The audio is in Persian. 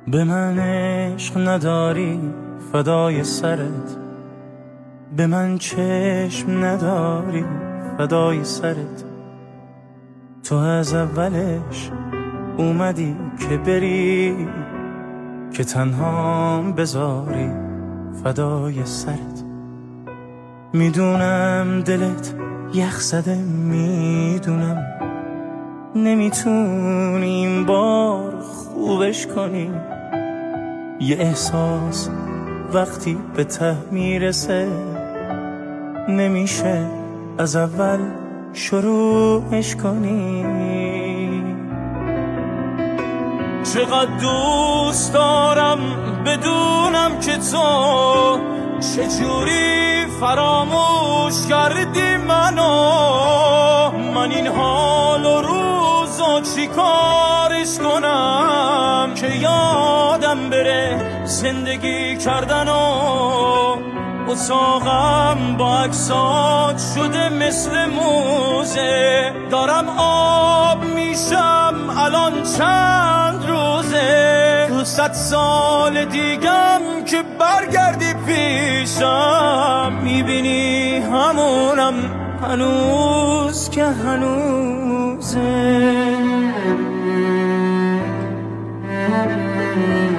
به من عشق نداری فدای سرت، به من چشم نداری فدای سرت. تو از اولش اومدی که بری، که تنهام بذاری فدای سرت. میدونم دلت یخ زده، میدونم نمیتونی این بار خوبش کنی. یه احساس وقتی به ته میرسه، نمیشه از اول شروعش کنی. چقدر دوست دارم بدونم که تو چجوری فراموش کردی منو. من این حال و روزا چی کارش کنم که یادم بره زندگی کردن و اتاقم با عکسات شده مثل موزه. دارم آب میشم الان چند روزه، تو 100 سال دیگم که برگردی پیشم، میبینی همونم هنوز که هنوزه.